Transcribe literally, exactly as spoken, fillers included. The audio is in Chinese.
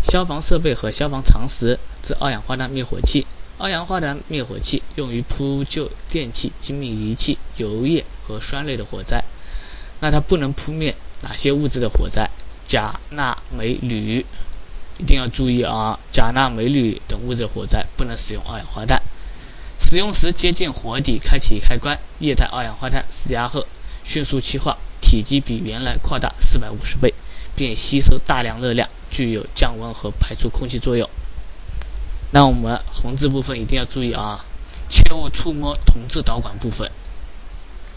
消防设备和消防常识之二氧化碳灭火器。二氧化碳灭火器用于扑救电器、精密仪器、油液和酸类的火灾。那它不能扑灭哪些物质的火灾？钾、钠、镁、铝，一定要注意啊！钾、钠、镁、铝等物质的火灾不能使用二氧化碳。使用时接近火底，开启开关，液态二氧化碳施压后迅速气化，体积比原来扩大四百五十倍，并吸收大量热量，具有降温和排出空气作用。那我们红字部分一定要注意啊，切勿触摸铜质导管部分。